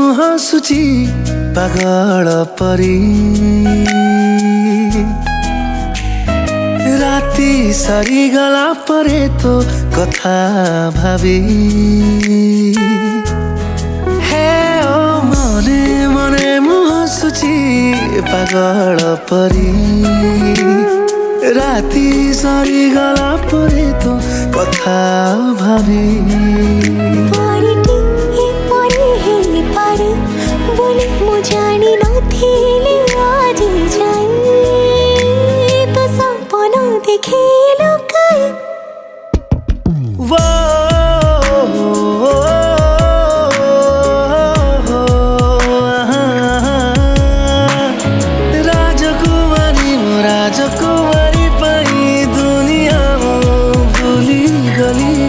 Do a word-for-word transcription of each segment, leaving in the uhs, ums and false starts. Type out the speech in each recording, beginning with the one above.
हँसुची पागल परी राती सरी गला परे तो कथा भावी हे ओ मने मने मु हँसुची पागल परी राती सरी गला परे तो कथा भावी राजकुमारी पाई दुनिया भूली गली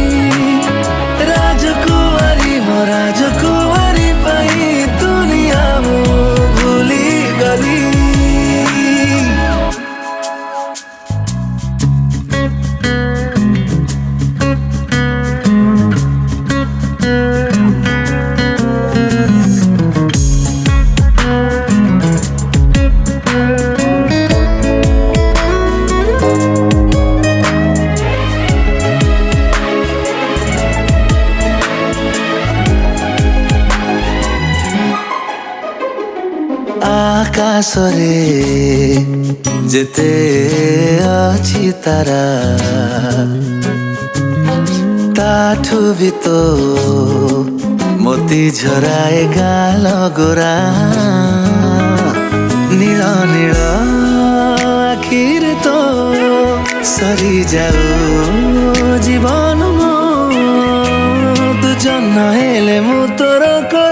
राजकुमारी मो राजकुमारी पाई दुनिया भूली गली आकाशरे जेते अछि तारा ताठु भी तो मोती झराए गाल गोरा नील नील आखिर तो सरी जाऊ जीवन मो तू जन हेले मु तोर कळ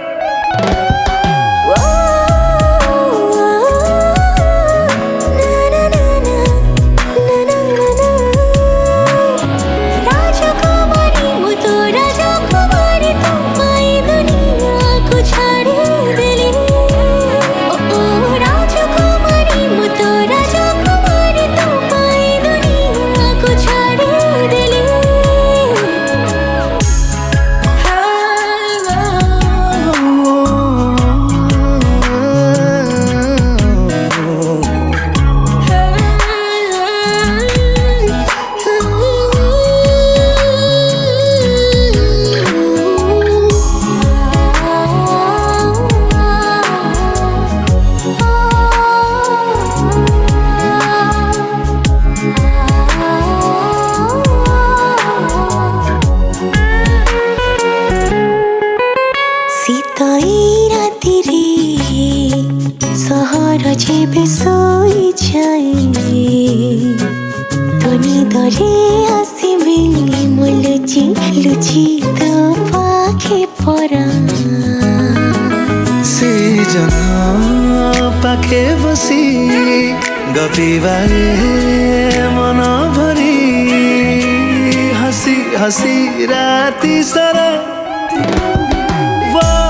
सहर जेबे सोई जाए तो निदरे आसिबे मो लुचि लुचि तो पाखे परा से जन पाखे बसी गपिबारे मन भरी हसी हसी राती सारा।